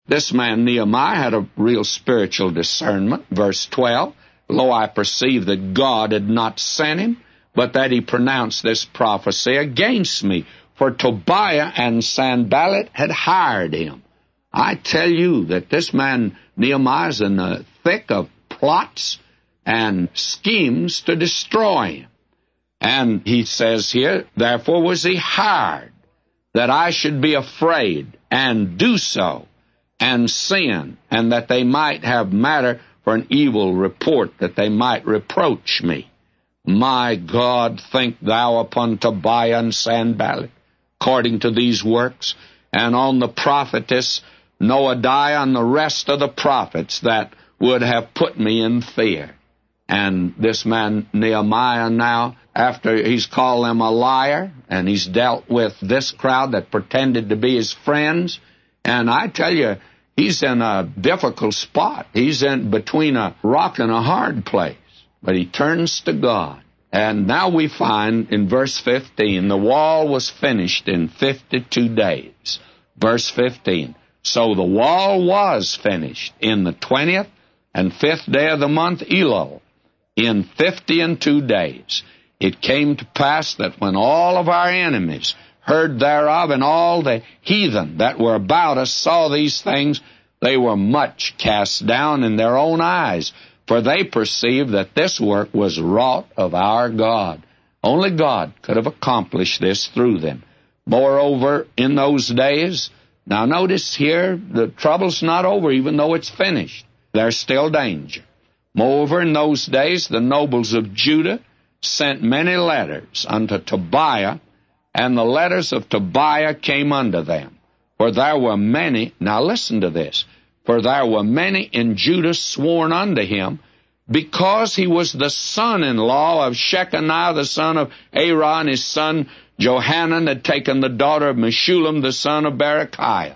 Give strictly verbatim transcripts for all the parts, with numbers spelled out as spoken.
This man Nehemiah had a real spiritual discernment. Verse twelve, Lo, I perceive that God had not sent him, but that he pronounced this prophecy against me, for Tobiah and Sanballat had hired him. I tell you that this man Nehemiah is in the thick of plots and schemes to destroy him. And he says here, therefore was he hired, that I should be afraid and do so, and sin, and that they might have matter for an evil report, that they might reproach me. My God, think thou upon Tobiah and Sanballat, according to these works, and on the prophetess Noadiah and the rest of the prophets that would have put me in fear. And this man Nehemiah now, after he's called them a liar, and he's dealt with this crowd that pretended to be his friends, and I tell you, he's in a difficult spot. He's in between a rock and a hard place. But he turns to God. And now we find in verse fifteen, the wall was finished in fifty-two days. Verse fifteen, so the wall was finished in the twentieth and fifth day of the month Elul, in fifty and two days. It came to pass that when all of our enemies heard thereof, and all the heathen that were about us saw these things, they were much cast down in their own eyes, for they perceived that this work was wrought of our God. Only God could have accomplished this through them. Moreover, in those days, now notice here, the trouble's not over even though it's finished. There's still danger. Moreover, in those days, the nobles of Judah sent many letters unto Tobiah, and the letters of Tobiah came unto them. For there were many, now listen to this, for there were many in Judah sworn unto him, because he was the son-in-law of Shechaniah, the son of Arah, and his son Johanan had taken the daughter of Meshullam, the son of Berechiah.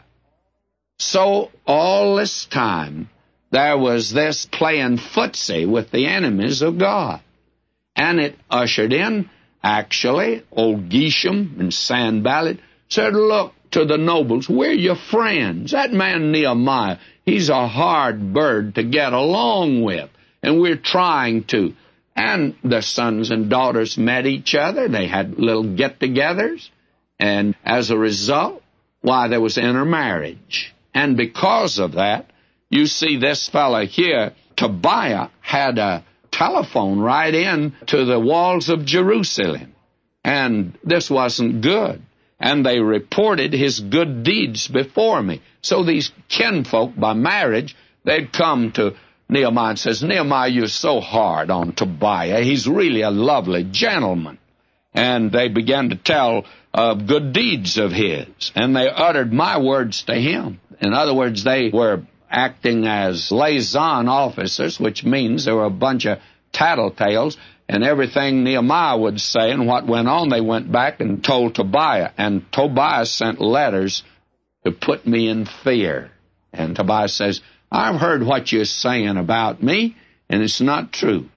So all this time, there was this playing footsie with the enemies of God. And it ushered in, actually, old Geshem and Sanballat said, look to the nobles, we're your friends. That man Nehemiah, he's a hard bird to get along with, and we're trying to. And the sons and daughters met each other. They had little get-togethers, and as a result, why, there was intermarriage. And because of that, you see this fellow here, Tobiah, had a telephone right in to the walls of Jerusalem. And this wasn't good. And they reported his good deeds before me. So these kinfolk, by marriage, they'd come to Nehemiah and says, Nehemiah, you're so hard on Tobiah. He's really a lovely gentleman. And they began to tell uh, good deeds of his. And they uttered my words to him. In other words, they were acting as liaison officers, which means there were a bunch of tattletales, and everything Nehemiah would say and what went on, they went back and told Tobiah. And Tobiah sent letters to put me in fear. And Tobiah says, I've heard what you're saying about me, and it's not true.